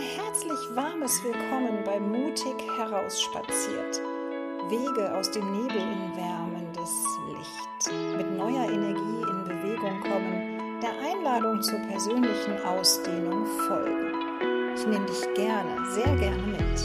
herzlich warmes Willkommen bei Mutig herausspaziert. Wege aus dem Nebel in wärmendes Licht. Mit neuer Energie in Bewegung kommen, der Einladung zur persönlichen Ausdehnung folgen. Ich nehme dich gerne, sehr gerne mit.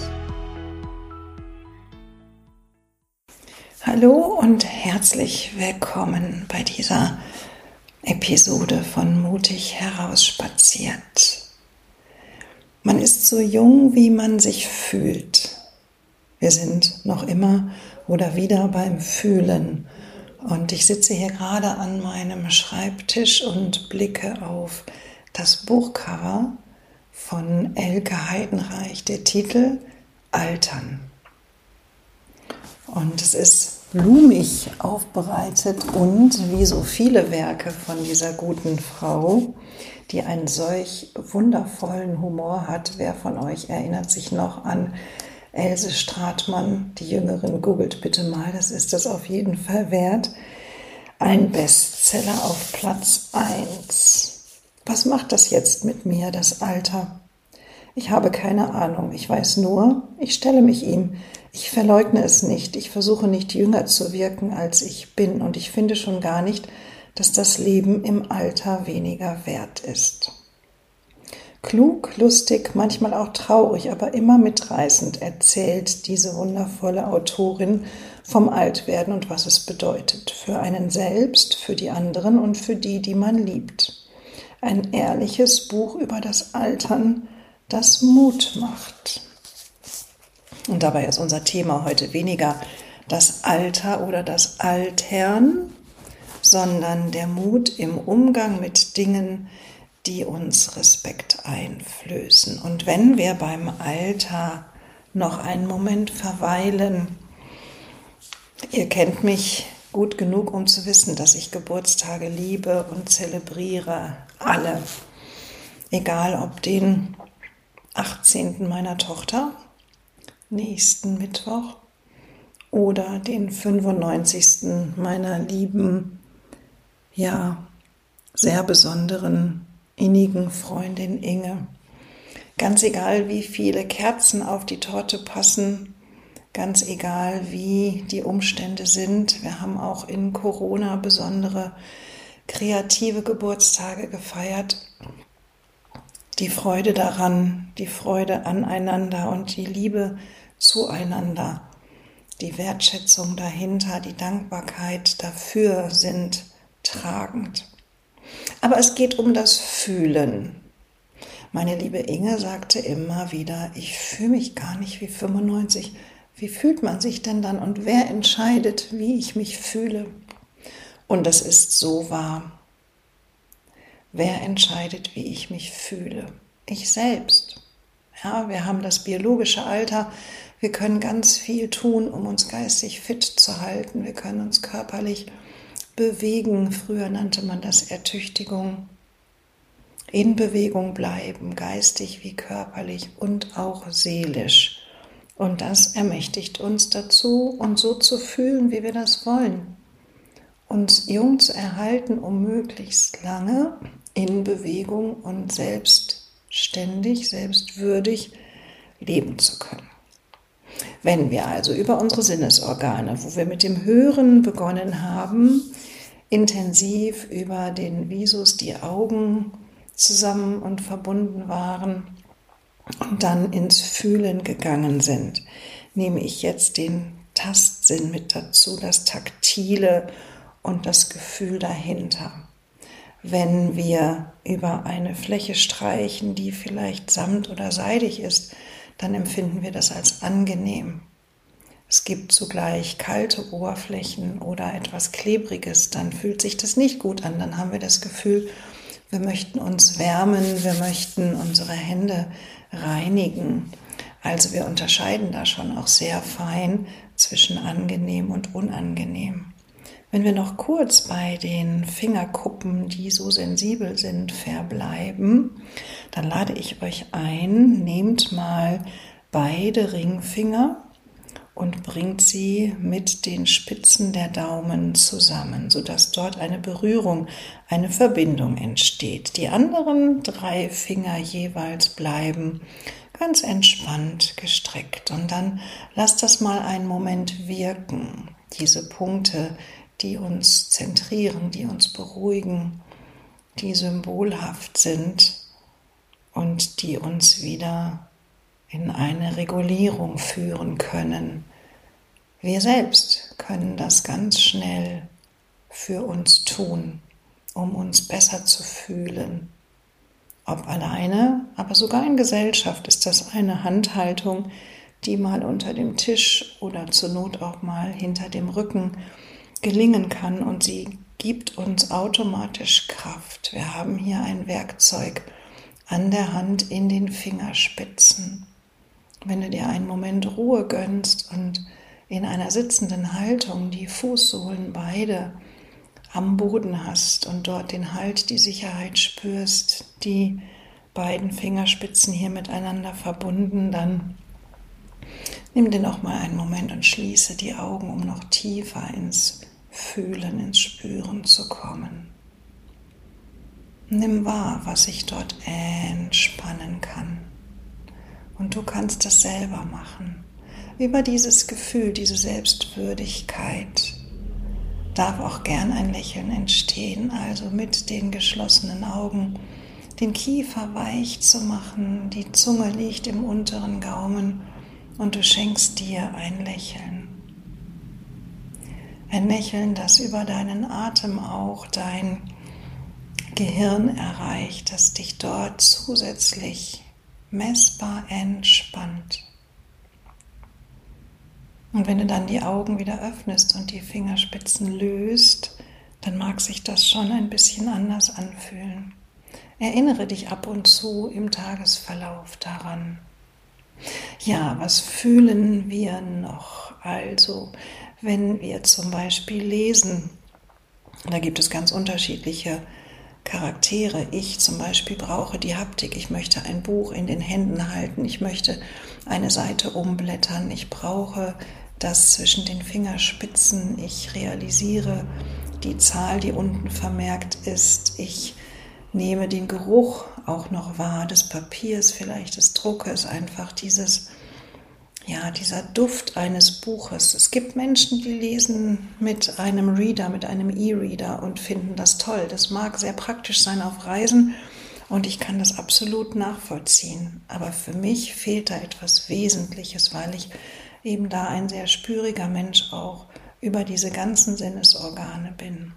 Hallo und herzlich willkommen bei dieser Episode von Mutig herausspaziert. Man ist so jung, wie man sich fühlt. Wir sind noch immer oder wieder beim Fühlen. Und ich sitze hier gerade an meinem Schreibtisch und blicke auf das Buchcover von Elke Heidenreich, der Titel Altern. Und es ist blumig aufbereitet und wie so viele Werke von dieser guten Frau, die einen solch wundervollen Humor hat. Wer von euch erinnert sich noch an Else Stratmann, die Jüngeren, googelt bitte mal, das ist das auf jeden Fall wert. Ein Bestseller auf Platz 1. Was macht das jetzt mit mir, das Alter? Ich habe keine Ahnung, ich weiß nur, ich stelle mich ihm. Ich verleugne es nicht, ich versuche nicht jünger zu wirken, als ich bin und ich finde schon gar nicht, dass das Leben im Alter weniger wert ist. Klug, lustig, manchmal auch traurig, aber immer mitreißend erzählt diese wundervolle Autorin vom Altwerden und was es bedeutet. Für einen selbst, für die anderen und für die, die man liebt. Ein ehrliches Buch über das Altern, das Mut macht. Und dabei ist unser Thema heute weniger das Alter oder das Altern, sondern der Mut im Umgang mit Dingen, die uns Respekt einflößen. Und wenn wir beim Alter noch einen Moment verweilen, ihr kennt mich gut genug, um zu wissen, dass ich Geburtstage liebe und zelebriere, alle. Egal ob den 18. meiner Tochter, nächsten Mittwoch, oder den 95. meiner lieben, sehr besonderen, innigen Freundin Inge. Ganz egal, wie viele Kerzen auf die Torte passen, ganz egal, wie die Umstände sind. Wir haben auch in Corona besondere kreative Geburtstage gefeiert. Die Freude daran, die Freude aneinander und die Liebe zueinander, die Wertschätzung dahinter, die Dankbarkeit dafür sind tragend. Aber es geht um das Fühlen. Meine liebe Inge sagte immer wieder, ich fühle mich gar nicht wie 95. Wie fühlt man sich denn dann und wer entscheidet, wie ich mich fühle? Und das ist so wahr. Wer entscheidet, wie ich mich fühle? Ich selbst. Ja, wir haben das biologische Alter. Wir können ganz viel tun, um uns geistig fit zu halten. Wir können uns körperlich bewegen. Früher nannte man das Ertüchtigung. In Bewegung bleiben, geistig wie körperlich und auch seelisch. Und das ermächtigt uns dazu, uns so zu fühlen, wie wir das wollen. Uns jung zu erhalten, um möglichst lange in Bewegung und selbstständig, selbstwürdig leben zu können. Wenn wir also über unsere Sinnesorgane, wo wir mit dem Hören begonnen haben, intensiv über den Visus, die Augen zusammen und verbunden waren und dann ins Fühlen gegangen sind, nehme ich jetzt den Tastsinn mit dazu, das Taktile und das Gefühl dahinter. Wenn wir über eine Fläche streichen, die vielleicht samt oder seidig ist, dann empfinden wir das als angenehm. Es gibt zugleich kalte Oberflächen oder etwas Klebriges, dann fühlt sich das nicht gut an. Dann haben wir das Gefühl, wir möchten uns wärmen, wir möchten unsere Hände reinigen. Also wir unterscheiden da schon auch sehr fein zwischen angenehm und unangenehm. Wenn wir noch kurz bei den Fingerkuppen, die so sensibel sind, verbleiben, dann lade ich euch ein, nehmt mal beide Ringfinger und bringt sie mit den Spitzen der Daumen zusammen, sodass dort eine Berührung, eine Verbindung entsteht. Die anderen 3 Finger jeweils bleiben ganz entspannt gestreckt. Und dann lass das mal einen Moment wirken. Diese Punkte, die uns zentrieren, die uns beruhigen, die symbolhaft sind und die uns wieder in eine Regulierung führen können. Wir selbst können das ganz schnell für uns tun, um uns besser zu fühlen. Ob alleine, aber sogar in Gesellschaft ist das eine Handhaltung, die mal unter dem Tisch oder zur Not auch mal hinter dem Rücken gelingen kann, und sie gibt uns automatisch Kraft. Wir haben hier ein Werkzeug an der Hand in den Fingerspitzen. Wenn du dir einen Moment Ruhe gönnst und in einer sitzenden Haltung die Fußsohlen beide am Boden hast und dort den Halt, die Sicherheit spürst, die beiden Fingerspitzen hier miteinander verbunden, dann nimm dir noch mal einen Moment und schließe die Augen, um noch tiefer ins Fühlen, ins Spüren zu kommen. Nimm wahr, was sich dort entspannen kann. Und du kannst das selber machen. Über dieses Gefühl, diese Selbstwürdigkeit darf auch gern ein Lächeln entstehen, also mit den geschlossenen Augen den Kiefer weich zu machen, die Zunge liegt im unteren Gaumen und du schenkst dir ein Lächeln. Ein Lächeln, das über deinen Atem auch dein Gehirn erreicht, das dich dort zusätzlich messbar entspannt. Und wenn du dann die Augen wieder öffnest und die Fingerspitzen löst, dann mag sich das schon ein bisschen anders anfühlen. Erinnere dich ab und zu im Tagesverlauf daran. Ja, was fühlen wir noch? Also, wenn wir zum Beispiel lesen, da gibt es ganz unterschiedliche Charaktere. Ich zum Beispiel brauche die Haptik. Ich möchte ein Buch in den Händen halten. Ich möchte eine Seite umblättern. Ich brauche das zwischen den Fingerspitzen. Ich realisiere die Zahl, die unten vermerkt ist. Ich nehme den Geruch auch noch wahr des Papiers, vielleicht des Druckes, einfach dieser Duft eines Buches. Es gibt Menschen, die lesen mit einem Reader, mit einem E-Reader und finden das toll. Das mag sehr praktisch sein auf Reisen und ich kann das absolut nachvollziehen. Aber für mich fehlt da etwas Wesentliches, weil ich eben da ein sehr spüriger Mensch auch über diese ganzen Sinnesorgane bin.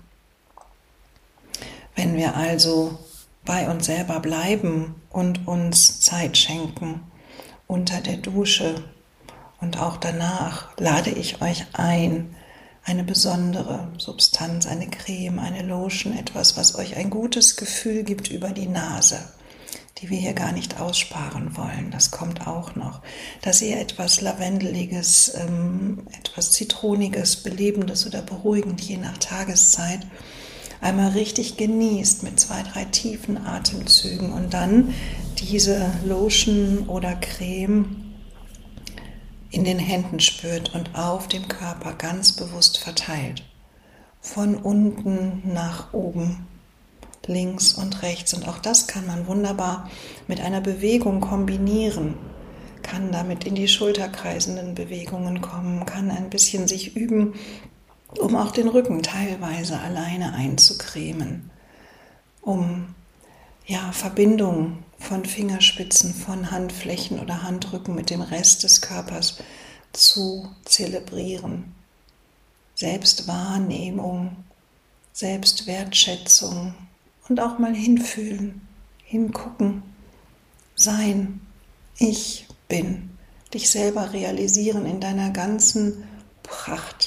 Wenn wir also bei uns selber bleiben und uns Zeit schenken unter der Dusche und auch danach, lade ich euch ein, eine besondere Substanz, eine Creme, eine Lotion, etwas, was euch ein gutes Gefühl gibt über die Nase, die wir hier gar nicht aussparen wollen. Das kommt auch noch, dass ihr etwas Lavendeliges, etwas Zitroniges, Belebendes oder beruhigend, je nach Tageszeit, einmal richtig genießt mit 2, 3 tiefen Atemzügen und dann diese Lotion oder Creme in den Händen spürt und auf dem Körper ganz bewusst verteilt. Von unten nach oben, links und rechts. Und auch das kann man wunderbar mit einer Bewegung kombinieren. Kann damit in die schulterkreisenden Bewegungen kommen, kann ein bisschen sich üben, um auch den Rücken teilweise alleine einzucremen, um Verbindung von Fingerspitzen, von Handflächen oder Handrücken mit dem Rest des Körpers zu zelebrieren. Selbstwahrnehmung, Selbstwertschätzung und auch mal hinfühlen, hingucken, sein, ich bin, dich selber realisieren in deiner ganzen Pracht.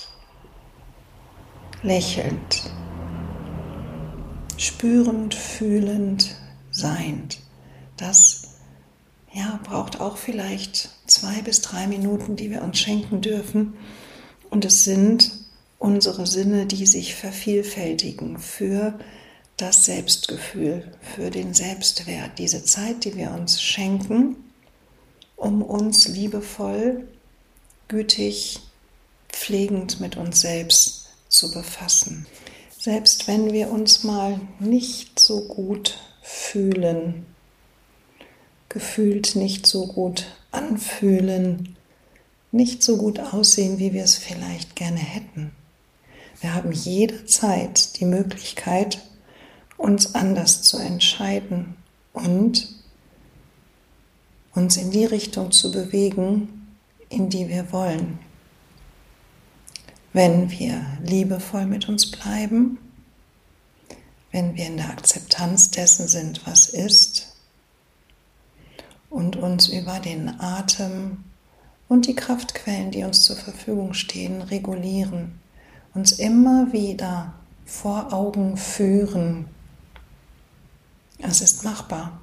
Lächelnd, spürend, fühlend, seiend. Das braucht auch vielleicht 2 bis 3 Minuten, die wir uns schenken dürfen. Und es sind unsere Sinne, die sich vervielfältigen für das Selbstgefühl, für den Selbstwert. Diese Zeit, die wir uns schenken, um uns liebevoll, gütig, pflegend mit uns selbst zu befassen. Selbst wenn wir uns mal nicht so gut fühlen, gefühlt nicht so gut anfühlen, nicht so gut aussehen, wie wir es vielleicht gerne hätten. Wir haben jederzeit die Möglichkeit, uns anders zu entscheiden und uns in die Richtung zu bewegen, in die wir wollen. Wenn wir liebevoll mit uns bleiben, wenn wir in der Akzeptanz dessen sind, was ist, und uns über den Atem und die Kraftquellen, die uns zur Verfügung stehen, regulieren, uns immer wieder vor Augen führen. Es ist machbar.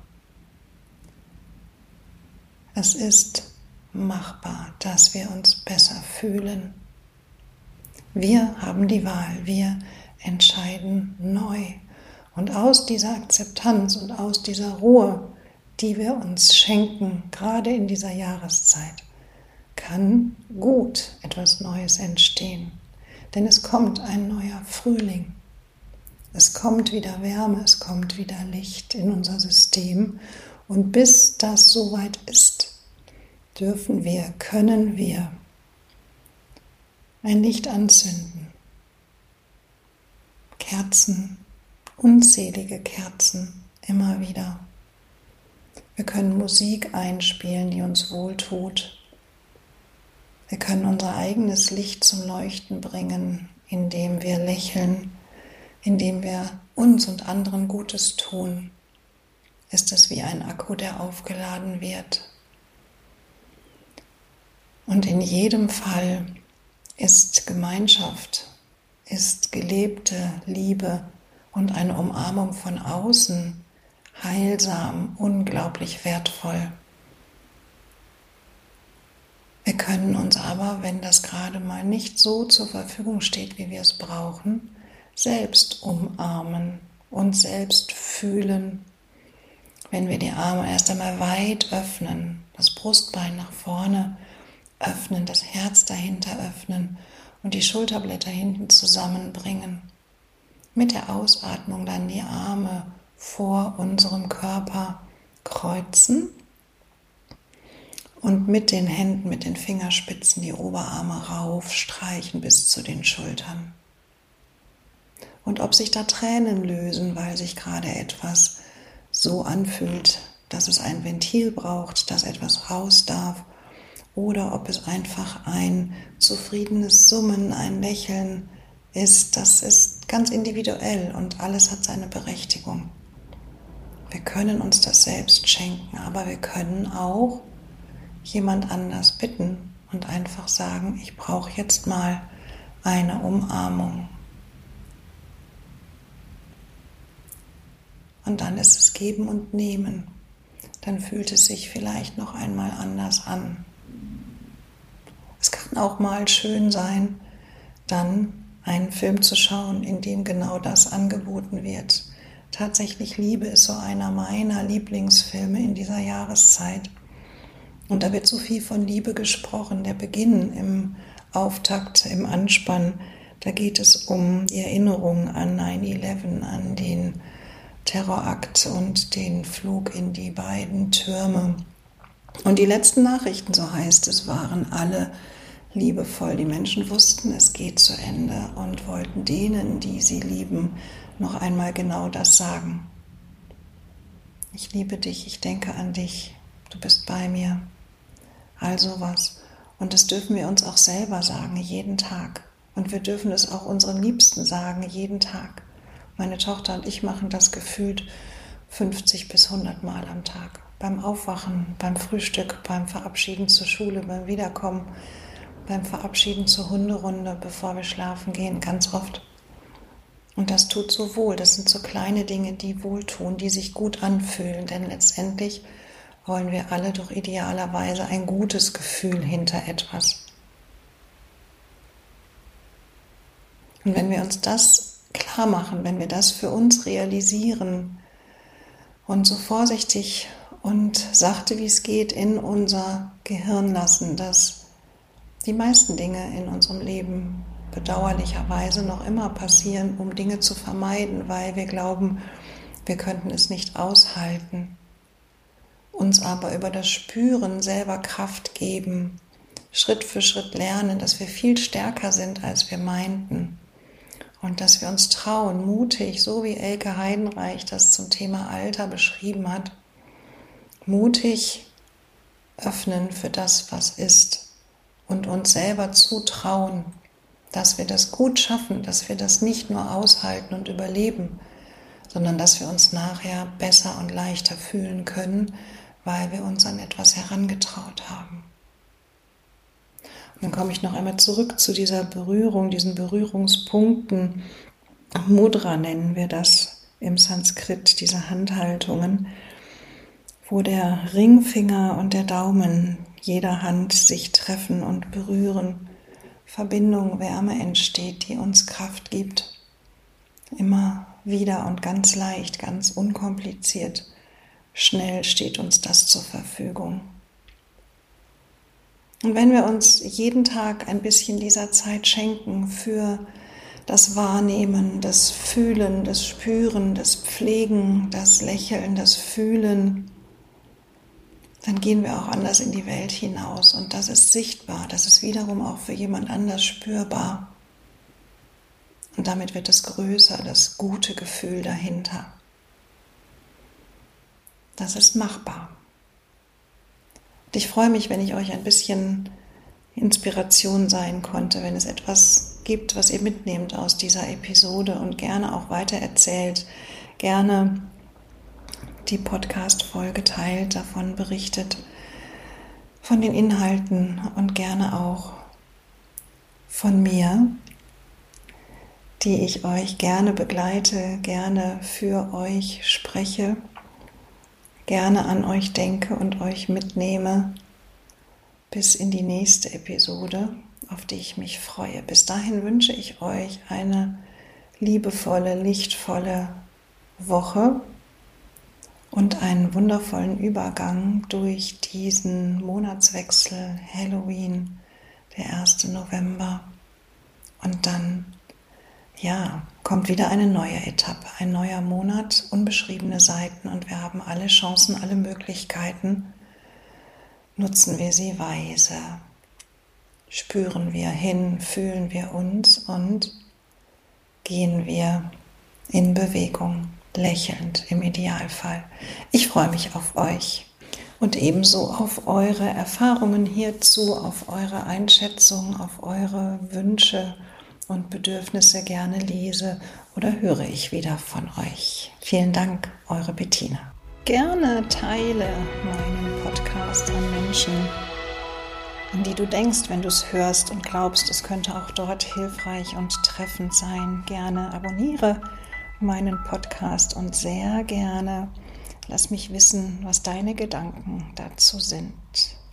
Es ist machbar, dass wir uns besser fühlen. Wir haben die Wahl, wir entscheiden neu. Und aus dieser Akzeptanz und aus dieser Ruhe, die wir uns schenken, gerade in dieser Jahreszeit, kann gut etwas Neues entstehen. Denn es kommt ein neuer Frühling. Es kommt wieder Wärme, es kommt wieder Licht in unser System. Und bis das soweit ist, können wir ein Licht anzünden. Kerzen, unzählige Kerzen, immer wieder. Wir können Musik einspielen, die uns wohltut. Wir können unser eigenes Licht zum Leuchten bringen, indem wir lächeln, indem wir uns und anderen Gutes tun. Ist es wie ein Akku, der aufgeladen wird. Und in jedem Fall ist Gemeinschaft, ist gelebte Liebe und eine Umarmung von außen heilsam, unglaublich wertvoll. Wir können uns aber, wenn das gerade mal nicht so zur Verfügung steht, wie wir es brauchen, selbst umarmen und selbst fühlen. Wenn wir die Arme erst einmal weit öffnen, das Brustbein nach vorne öffnen, das Herz dahinter öffnen und die Schulterblätter hinten zusammenbringen. Mit der Ausatmung dann die Arme vor unserem Körper kreuzen und mit den Händen, mit den Fingerspitzen die Oberarme raufstreichen bis zu den Schultern. Und ob sich da Tränen lösen, weil sich gerade etwas so anfühlt, dass es ein Ventil braucht, dass etwas raus darf, oder ob es einfach ein zufriedenes Summen, ein Lächeln ist, das ist ganz individuell und alles hat seine Berechtigung. Wir können uns das selbst schenken, aber wir können auch jemand anders bitten und einfach sagen, ich brauche jetzt mal eine Umarmung. Und dann ist es Geben und Nehmen. Dann fühlt es sich vielleicht noch einmal anders an. Es kann auch mal schön sein, dann einen Film zu schauen, in dem genau das angeboten wird. Tatsächlich Liebe ist so einer meiner Lieblingsfilme in dieser Jahreszeit. Und da wird so viel von Liebe gesprochen. Der Beginn im Auftakt, im Anspann, da geht es um die Erinnerung an 9/11, an den Terrorakt und den Flug in die beiden Türme. Und die letzten Nachrichten, so heißt es, waren alle liebevoll. Die Menschen wussten, es geht zu Ende und wollten denen, die sie lieben, noch einmal genau das sagen. Ich liebe dich, ich denke an dich, du bist bei mir. All sowas. Und das dürfen wir uns auch selber sagen, jeden Tag. Und wir dürfen es auch unseren Liebsten sagen, jeden Tag. Meine Tochter und ich machen das gefühlt 50 bis 100 Mal am Tag. Beim Aufwachen, beim Frühstück, beim Verabschieden zur Schule, beim Wiederkommen, beim Verabschieden zur Hunderunde, bevor wir schlafen gehen, ganz oft. Und das tut so wohl. Das sind so kleine Dinge, die wohltun, die sich gut anfühlen. Denn letztendlich wollen wir alle doch idealerweise ein gutes Gefühl hinter etwas. Und wenn wir uns das klar machen, wenn wir das für uns realisieren und so vorsichtig und sachte wie es geht in unser Gehirn lassen, dass die meisten Dinge in unserem Leben bedauerlicherweise noch immer passieren, um Dinge zu vermeiden, weil wir glauben, wir könnten es nicht aushalten. uns aber über das Spüren selber Kraft geben, Schritt für Schritt lernen, dass wir viel stärker sind, als wir meinten. Und dass wir uns trauen, mutig, so wie Elke Heidenreich das zum Thema Alter beschrieben hat, mutig öffnen für das, was ist und uns selber zutrauen, dass wir das gut schaffen, dass wir das nicht nur aushalten und überleben, sondern dass wir uns nachher besser und leichter fühlen können, weil wir uns an etwas herangetraut haben. Und dann komme ich noch einmal zurück zu dieser Berührung, diesen Berührungspunkten. Mudra nennen wir das im Sanskrit, diese Handhaltungen, wo der Ringfinger und der Daumen jeder Hand sich treffen und berühren. Verbindung, Wärme entsteht, die uns Kraft gibt. Immer wieder und ganz leicht, ganz unkompliziert. Schnell steht uns das zur Verfügung. Und wenn wir uns jeden Tag ein bisschen dieser Zeit schenken für das Wahrnehmen, das Fühlen, das Spüren, das Pflegen, das Lächeln, das Fühlen, dann gehen wir auch anders in die Welt hinaus. Und das ist sichtbar, das ist wiederum auch für jemand anders spürbar. Und damit wird es größer, das gute Gefühl dahinter. Das ist machbar. Und ich freue mich, wenn ich euch ein bisschen Inspiration sein konnte, wenn es etwas gibt, was ihr mitnehmt aus dieser Episode und gerne auch weitererzählt, gerne die Podcast-Folge teilt, davon berichtet, von den Inhalten und gerne auch von mir, die ich euch gerne begleite, gerne für euch spreche, gerne an euch denke und euch mitnehme bis in die nächste Episode, auf die ich mich freue. Bis dahin wünsche ich euch eine liebevolle, lichtvolle Woche und einen wundervollen Übergang durch diesen Monatswechsel Halloween, der 1. November. Und dann, kommt wieder eine neue Etappe, ein neuer Monat, unbeschriebene Seiten und wir haben alle Chancen, alle Möglichkeiten. Nutzen wir sie weise. Spüren wir hin, fühlen wir uns und gehen wir in Bewegung, lächelnd im Idealfall. Ich freue mich auf euch und ebenso auf eure Erfahrungen hierzu, auf eure Einschätzung, auf eure Wünsche und Bedürfnisse. Gerne lese oder höre ich wieder von euch. Vielen Dank, eure Bettina. Gerne teile meinen Podcast an Menschen, an die du denkst, wenn du es hörst und glaubst, es könnte auch dort hilfreich und treffend sein. Gerne abonniere meinen Podcast und sehr gerne lass mich wissen, was deine Gedanken dazu sind.